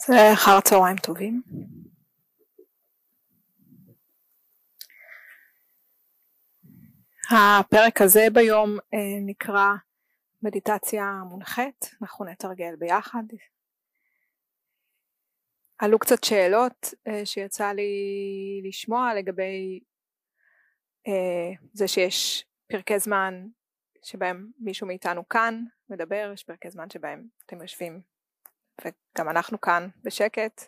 אחר צהריים טובים. הפרק הזה ביום נקרא מדיטציה מונחית, אנחנו נתרגל ביחד. עלו קצת שאלות שיצא לי לשמוע לגבי זה שיש פרקי זמן שבהם מישהו מאיתנו כאן מדבר, יש פרקי זמן שבהם אתם יושבים וגם אנחנו כאן בשקט.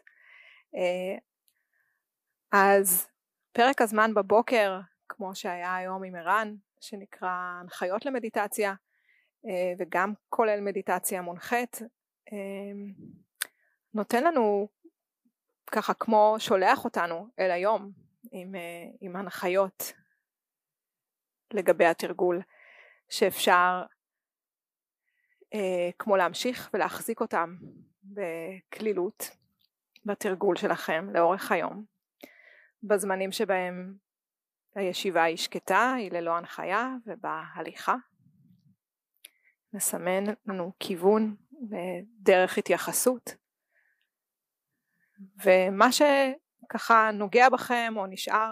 אז פרק הזמן בבוקר, כמו שהיה היום עם ערן, שנקרא הנחיות למדיטציה, וגם כולל מדיטציה מונחית, נותן לנו ככה כמו שולח אותנו אל היום עם הנחיות לגבי התרגול, שאפשר כמו להמשיך ולהחזיק אותם בכלילות בתרגול שלכם לאורך היום, בזמנים שבהם הישיבה היא שקטה, היא ללא הנחיה, ובהליכה מסמן לנו כיוון ודרך התייחסות, ומה שככה נוגע בכם או נשאר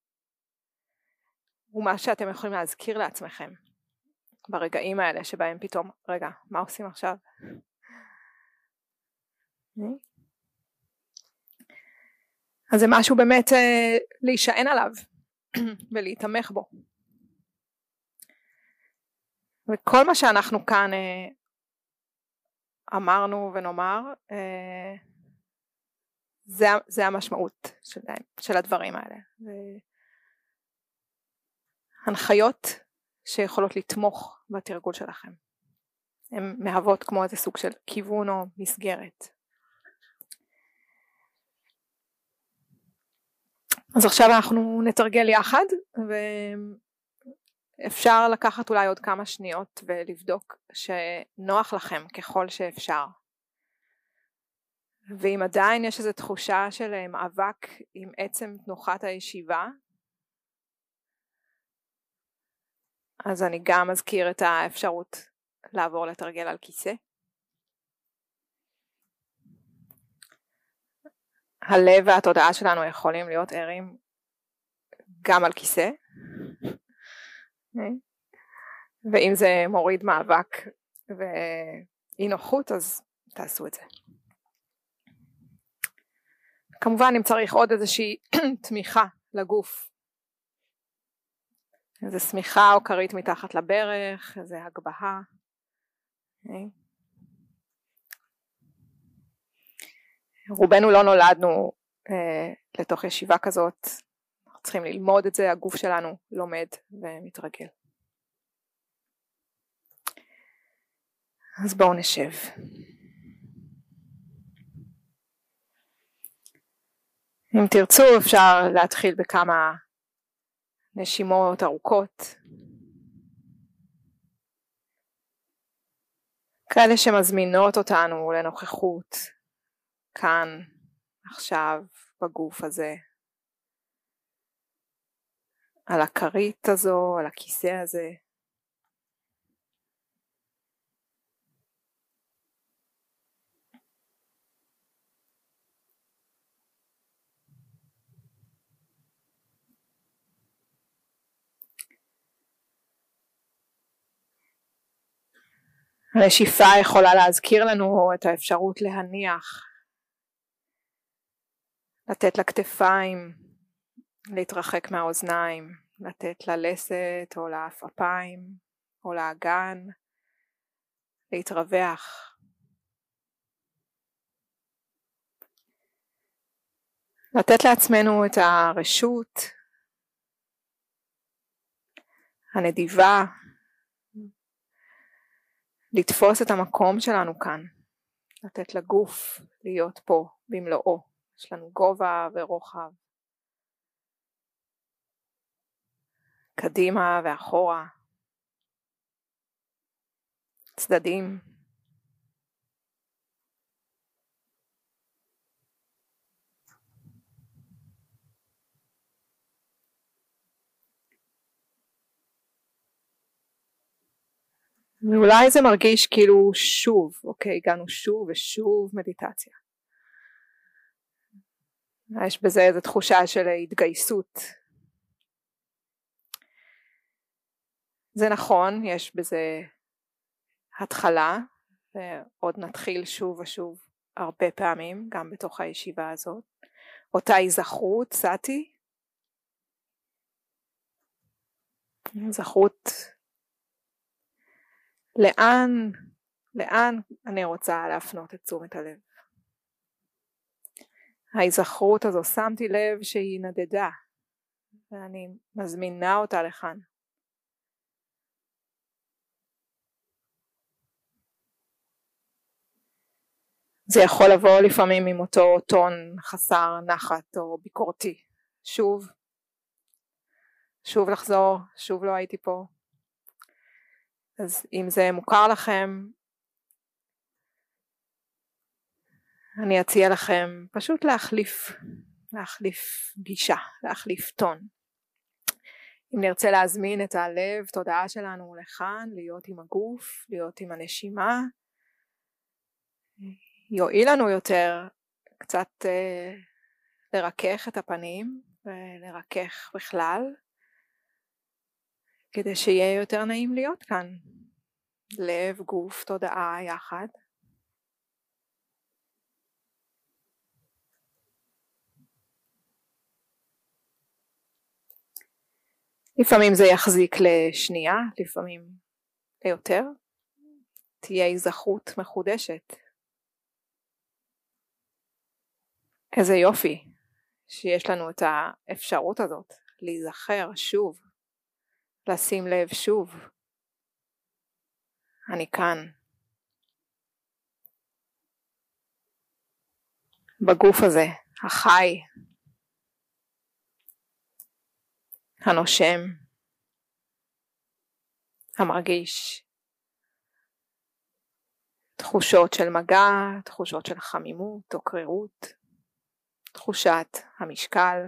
הוא מה שאתם יכולים להזכיר לעצמכם ברגעים האלה שבהם פתאום, רגע, מה עושים עכשיו? אז זה משהו באמת להישען עליו ולהתמך בו. וכל מה שאנחנו כאן אמרנו ונאמר, זה המשמעות של הדברים האלה. הנחיות שיכולות לתמוך בתרגול שלכם. הן מהוות כמו איזה סוג של כיוון או מסגרת. אז עכשיו אנחנו נתרגל יחד, ואפשר לקחת אולי עוד כמה שניות ולבדוק שנוח לכם ככל שאפשר. ואם עדיין יש איזו תחושה של מאבק עם עצם תנוחת הישיבה, אז אני גם אזכיר את האפשרות לעבור לתרגל על כיסא. הלב והתודעה שלנו יכולים להיות ערים גם על כיסא, ואם זה מוריד מאבק ואי נוחות, אז תעשו את זה. כמובן אם צריך עוד איזושהי תמיכה לגוף, איזו סמיכה או כרית מתחת לברך, איזו הגבהה. רובנו לא נולדנו לתוך ישיבה כזאת, אנחנו צריכים ללמוד את זה, הגוף שלנו לומד ומתרגל. אז בואו נשב. אם תרצו אפשר להתחיל בכמה נשימות ארוכות, כאלה שמזמינות אותנו לנוכחות כאן, עכשיו, בגוף הזה, על הכרית הזו, על הכיסא הזה. הנשיפה יכולה להזכיר לנו את האפשרות להניח, לתת לכתפיים להתרחק מהאוזניים, לתת ללסת או לעפעפיים או לאגן להתרווח. לתת לעצמנו את הרשות, הנדיבה, לתפוס את המקום שלנו כאן, לתת לגוף להיות פה במלואו. יש לנו גובה ורוחב, קדימה ואחורה, צדדים. ואולי זה מרגיש כאילו שוב, אוקיי, הגענו שוב ושוב מדיטציה. יש בזה איזו תחושה של התגייסות. זה נכון, יש בזה התחלה, ועוד נתחיל שוב ושוב הרבה פעמים, גם בתוך הישיבה הזאת. אותה היזכרות, סאטי, היזכרות לאן אני רוצה להפנות את תשומת הלב. ההיזכרות הזו, שמתי לב שהיא נדדה, ואני מזמינה אותה לכאן. זה יכול לבוא לפעמים עם אותו טון חסר נחת או ביקורתי. שוב לחזור, שוב לא הייתי פה. אז אם זה מוכר לכם, אני אציע לכם פשוט להחליף גישה, להחליף טון. אם נרצה להזמין את הלב, תודעה שלנו לכאן, להיות עם הגוף, להיות עם הנשימה, יועיל לנו יותר קצת לרכך את הפנים ולרכך בכלל, כדי שיהיה יותר נעים להיות כאן. לב, גוף, תודעה יחד. לפעמים זה יחזיק לשנייה, לפעמים ליותר. תהיה היזכרות מחודשת. איזה יופי שיש לנו את האפשרות הזאת להיזכר שוב, לשים לב שוב. אני כאן. בגוף הזה, החי, הנושם, המרגיש. תחושות של מגע, תחושות של חמימות או קרירות, תחושת המשקל.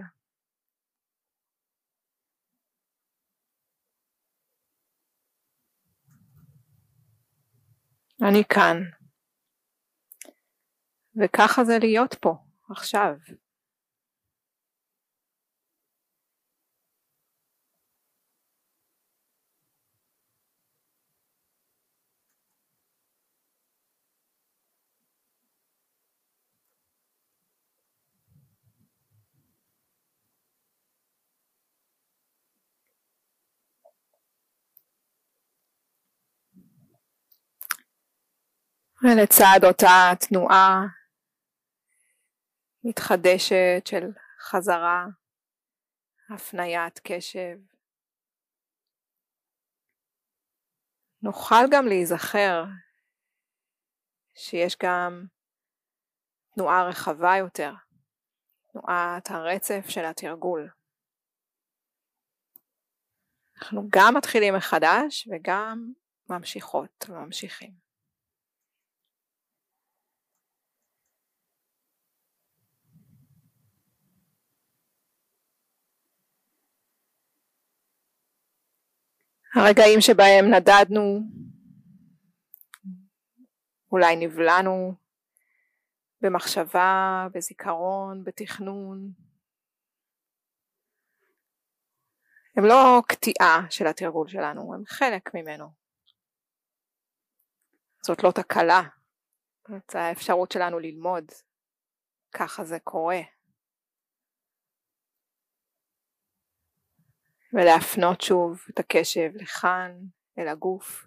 אני כאן. וככה זה להיות פה, עכשיו. ולצד אותה תנועה מתחדשת של חזרה, הפניית קשב, נוכל גם להיזכר שיש גם תנועה רחבה יותר, תנועת הרצף של התרגול. אנחנו גם מתחילים מחדש וגם ממשיכות וממשיכים. הרגעים שבהם נדדנו, אולי נבלענו במחשבה, בזיכרון, בתכנון, הם לא קטיעה של התרגול שלנו, הם חלק ממנו. זאת לא תקלה, זאת האפשרות שלנו ללמוד, ככה זה קורה. ולהפנות שוב את הקשב לכאן, אל הגוף.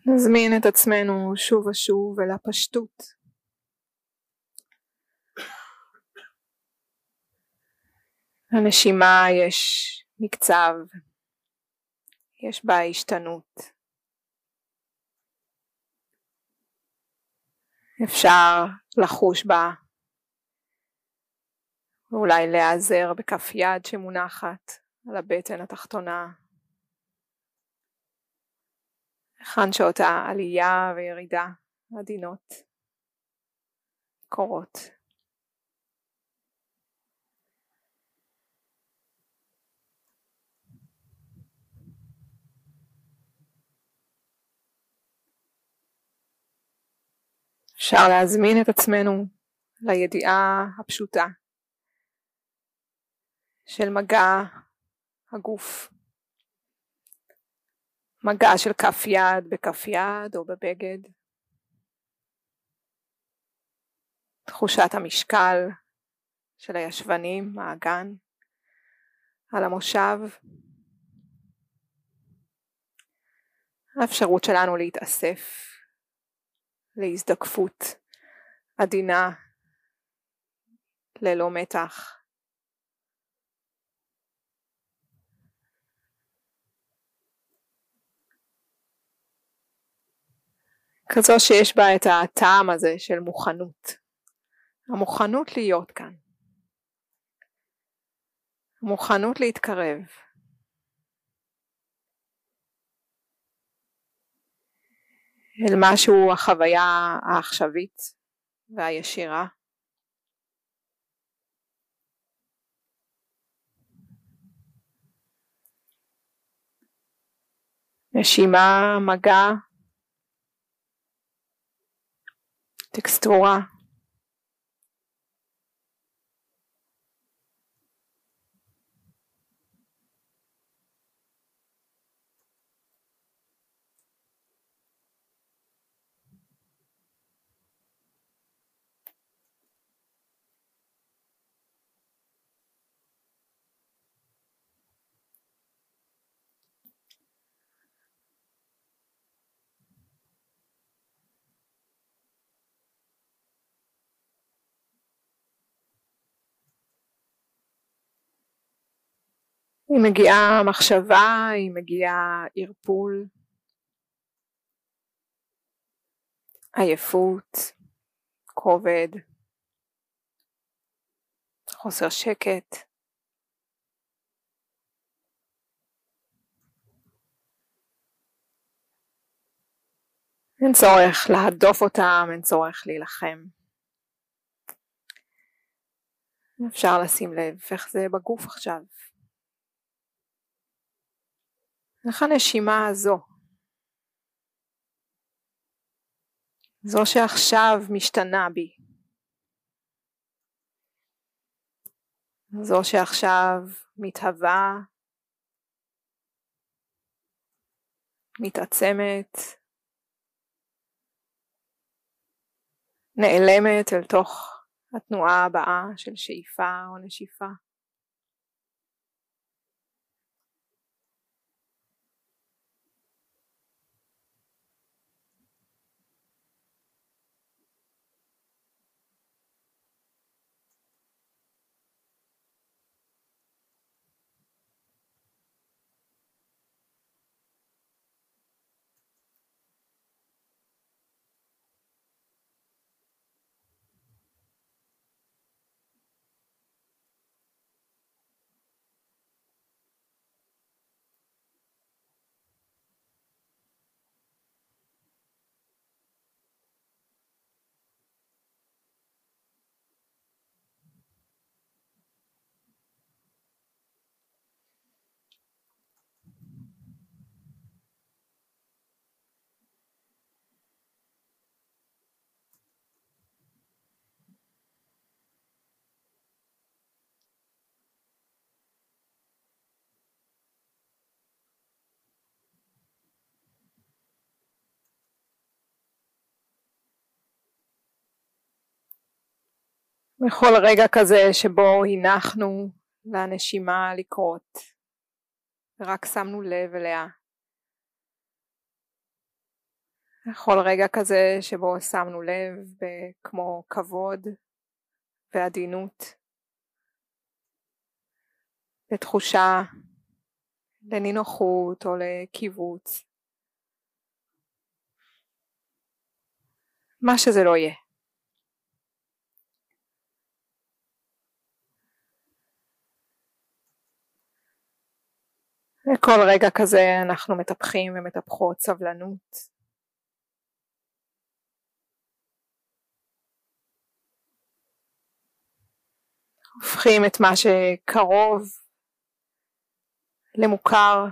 נזמין את עצמנו שוב ושוב אל הפשטות. הנשימה יש מקצב, יש בה השתנות. אפשר לחוש בה, ואולי להיעזר בכף יד שמונחת על הבטן התחתונה. היכן שאותה עלייה וירידה עדינות קורות. אפשר להזמין את עצמנו לידיעה הפשוטה של מגע הגוף. מגע של כף יד בכף יד או בבגד. תחושת המשקל של הישבנים, האגן, על המושב. האפשרות שלנו להתאסף להזדקפות עדינה ללא מתח. כזו שיש בה את הטעם הזה של מוכנות. המוכנות להיות כאן. המוכנות להתקרב. אל משהו החוויה העכשווית והישירה. נשימה, מגע, טקסטורה. היא מגיעה מחשבה, היא מגיעה ערפול, עייפות, כובד, חוסר שקט. אין צורך להדוף אותם, אין צורך להילחם. אפשר לשים לב איך זה בגוף עכשיו. איך הנשימה הזו, זו שעכשיו משתנה בי, זו שעכשיו מתהווה, מתעצמת, נעלמת אל תוך התנועה הבאה של שאיפה או נשיפה. בכל רגע כזה שבו הנחנו לנשימה לקרות, רק שמנו לב אליה, בכל רגע כזה שבו שמנו לב כמו כבוד ועדינות, לתחושה, לנינוחות או לקיבוץ, מה שזה לא יהיה. וכל רגע כזה אנחנו מטפחים ומטפחות סבלנות. הופכים את מה שקרוב למוכר.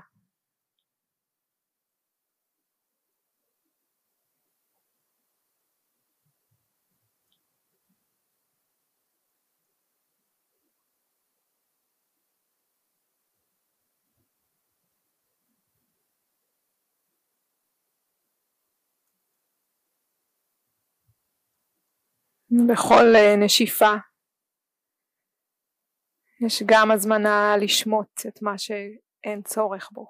בכל נשיפה יש גם הזמנה לשמוט את מה שאין צורך בו.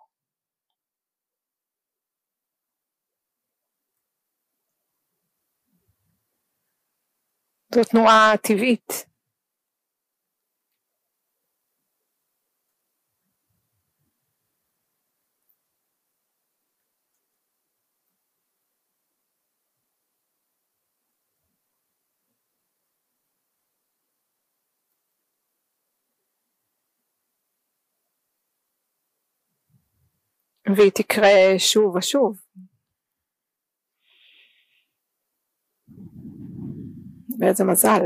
זו תנועה טבעית. והיא תקרה שוב ושוב. באיזה מזל.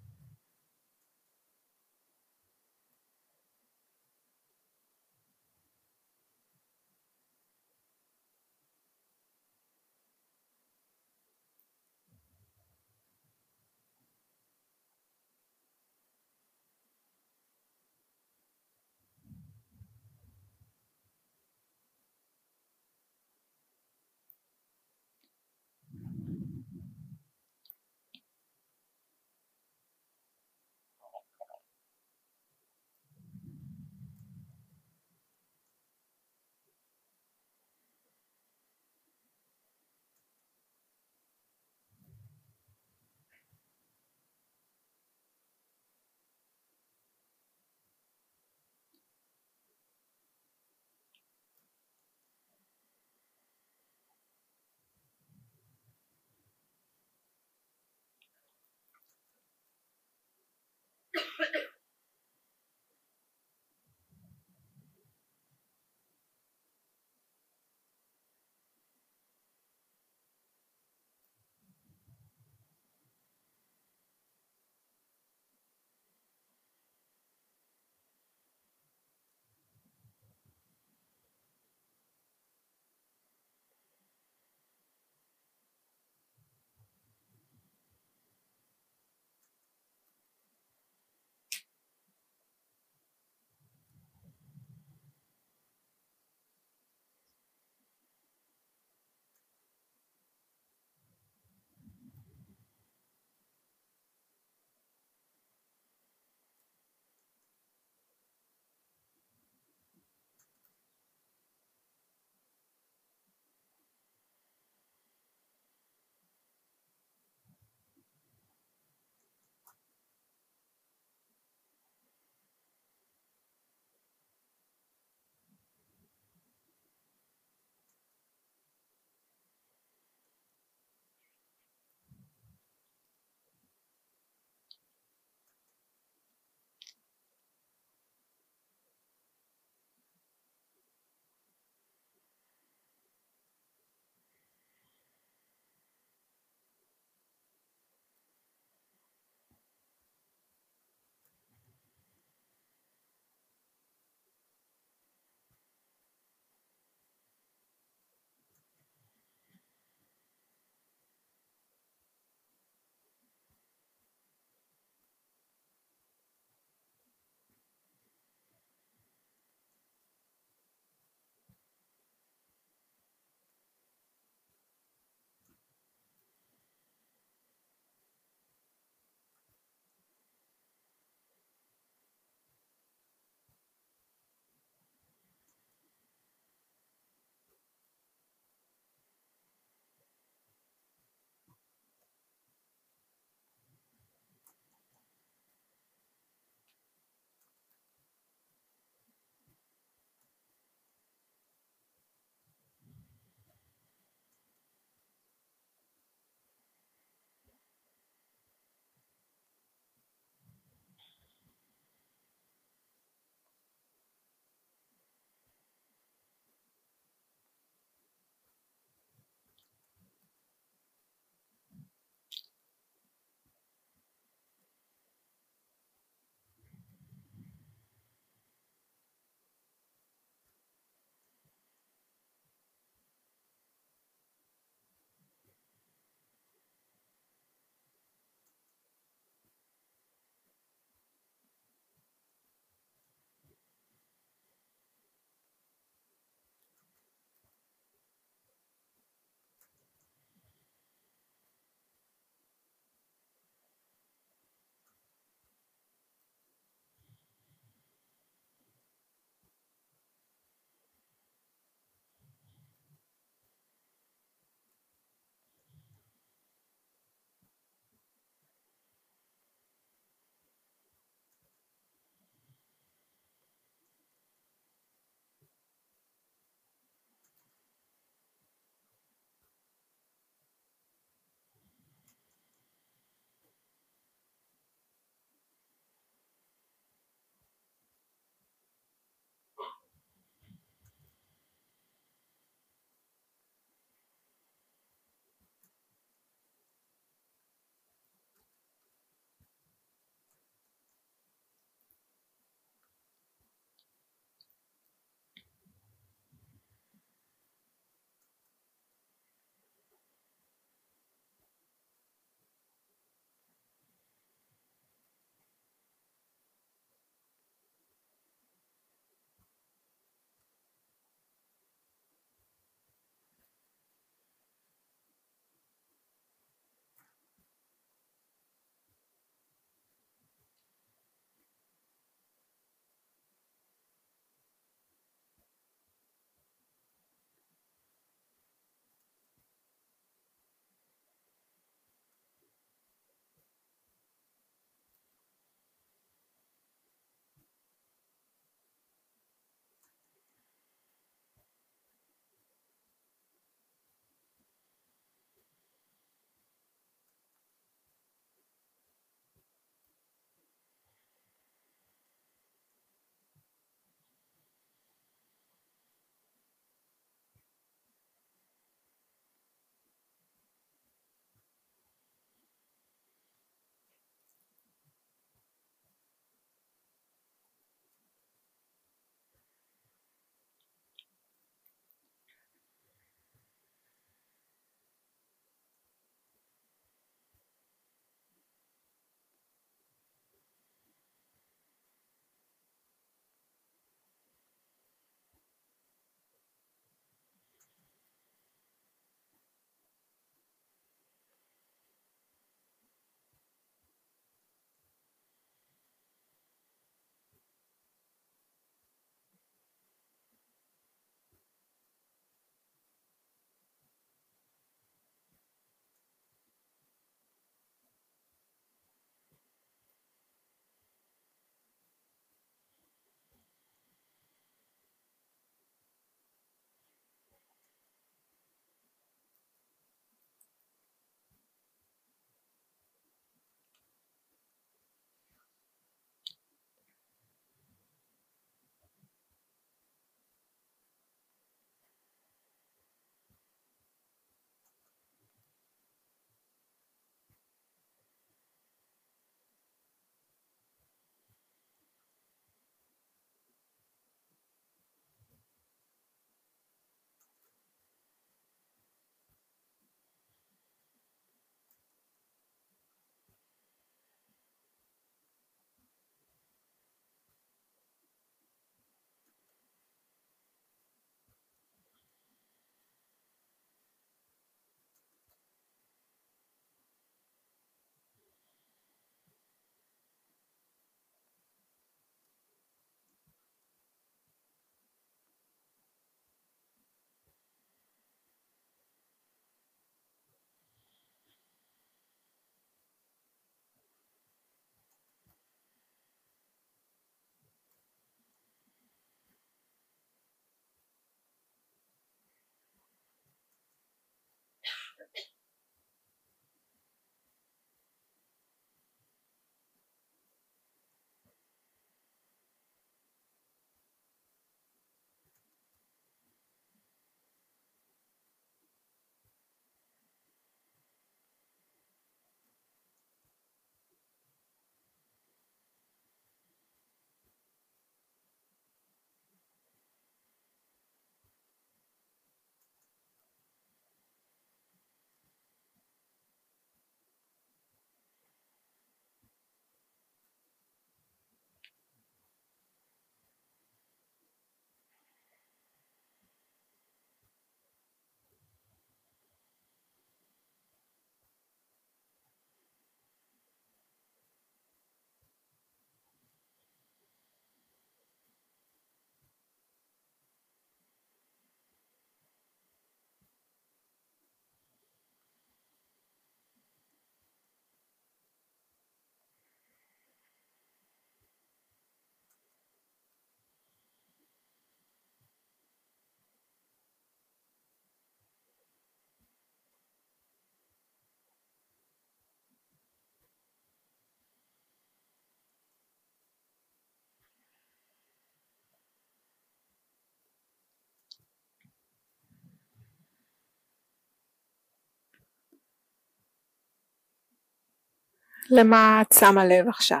למה את שמה לב עכשיו?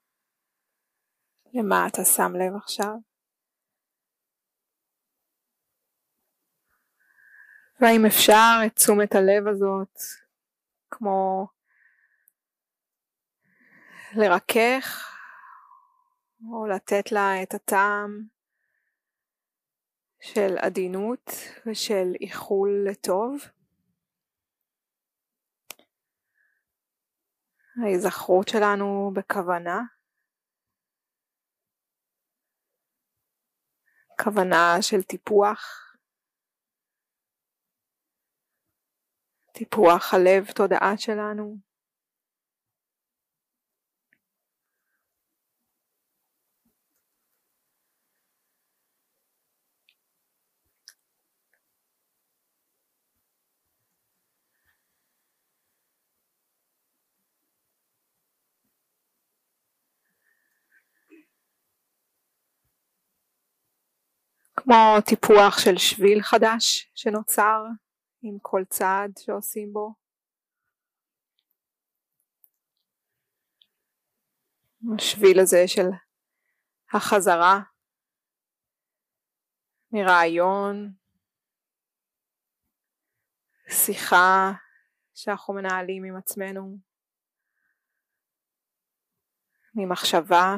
למה אתה שם לב עכשיו? והאם אפשר את תשומת הלב הזאת כמו לרכך או לתת לה את הטעם של עדינות ושל איחול לטוב? ההיזכרות שלנו בכוונה, כוונה של טיפוח, טיפוח הלב תודעה שלנו. כמו טיפוח של שביל חדש שנוצר עם כל צעד שעושים בו. השביל הזה של החזרה מרעיון, שיחה שאנחנו מנהלים עם עצמנו, ממחשבה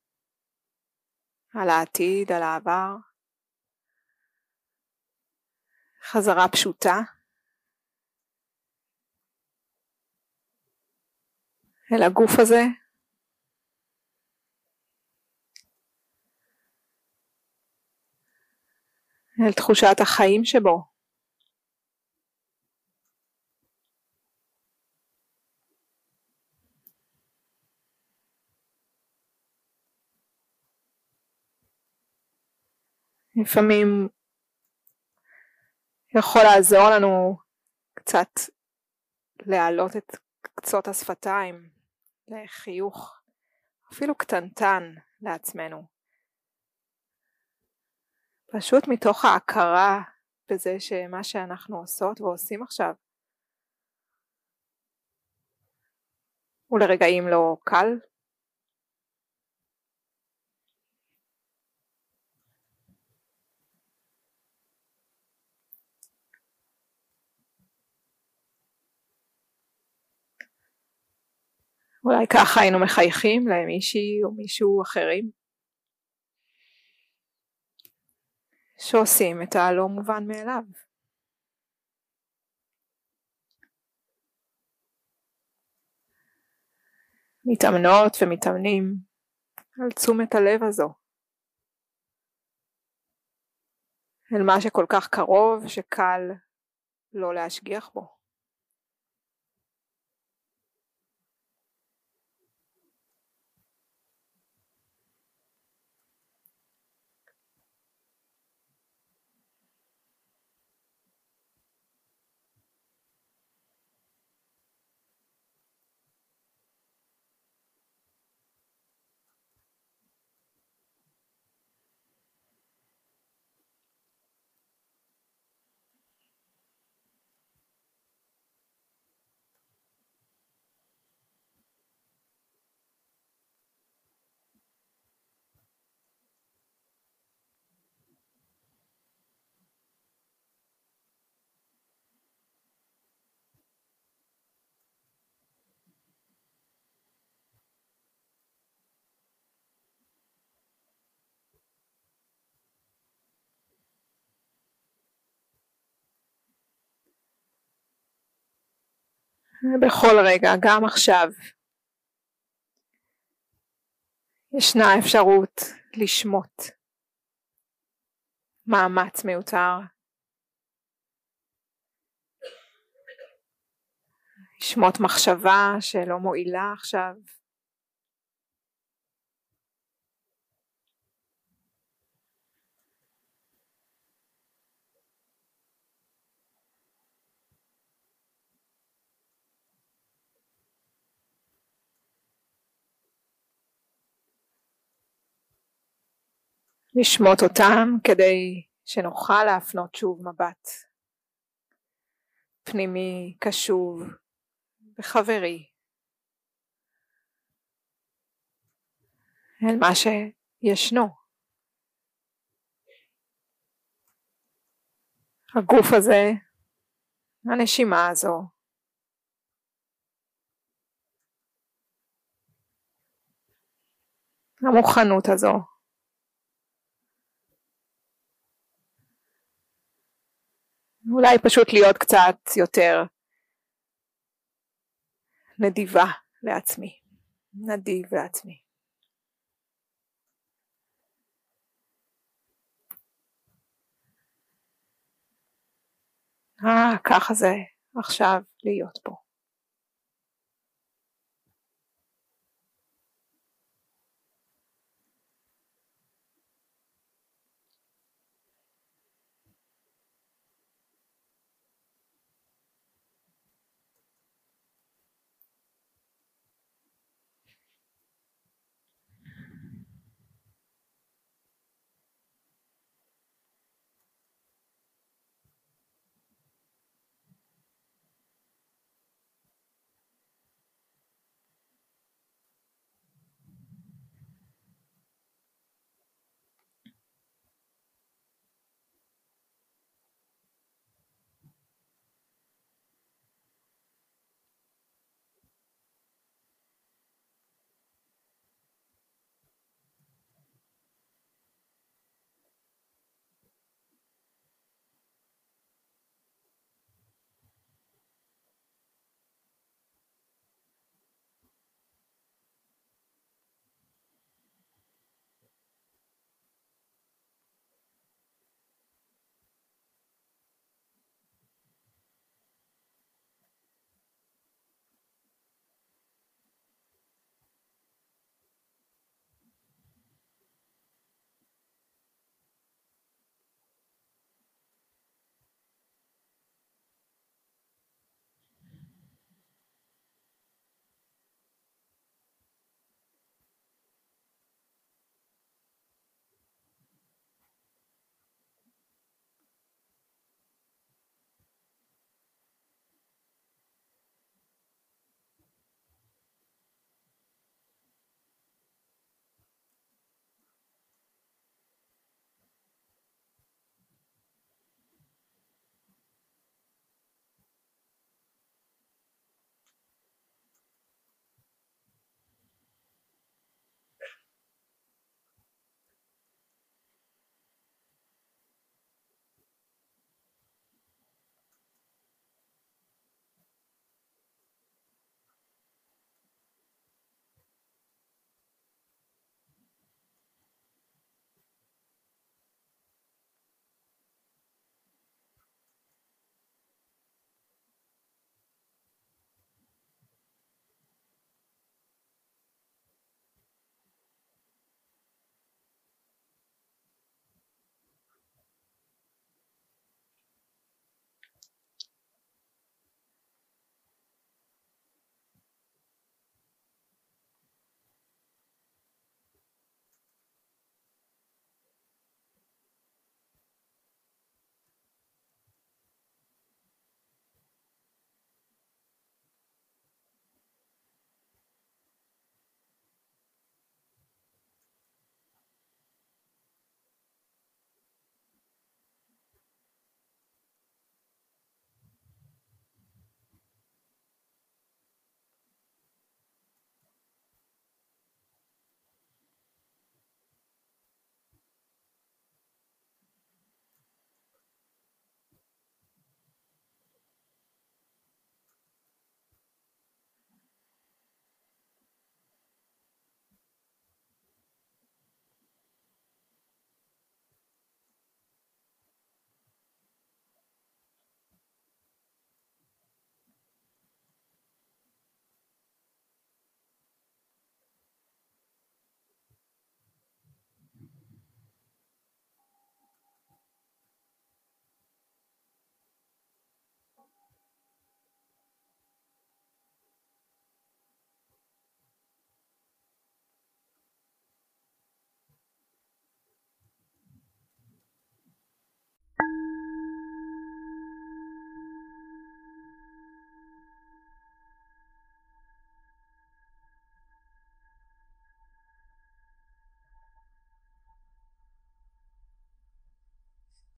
על העתיד, על העבר. חזרה פשוטה אל הגוף הזה, אל תחושת החיים שבו. לפעמים יכול לעזור לנו קצת להעלות את קצות השפתיים לחיוך, אפילו קטנטן לעצמנו. פשוט מתוך ההכרה בזה שמה שאנחנו עושות ועושים עכשיו הוא לרגעים לא קל. אולי ככה היינו מחייכים למישהי או מישהו אחרים שעושים את הלא מובן מאליו. מתאמנות ומתאמנים על תשומת הלב הזו, אל מה שכל כך קרוב שקל לא להשגיח בו. בכל רגע, גם עכשיו, ישנה אפשרות לשמוט מאמץ מיותר, לשמוט מחשבה שלא מועילה עכשיו, לשמוט אותם כדי שנוכל להפנות שוב מבט פנימי, קשוב וחברי אל מה שישנו. הגוף הזה, הנשימה הזו, המוכנות הזו, אולי פשוט להיות קצת יותר נדיבה לעצמי, נדיב לעצמי. ככה זה עכשיו להיות פה.